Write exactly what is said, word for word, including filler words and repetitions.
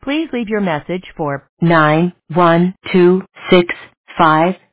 Please leave your message for nine one two six five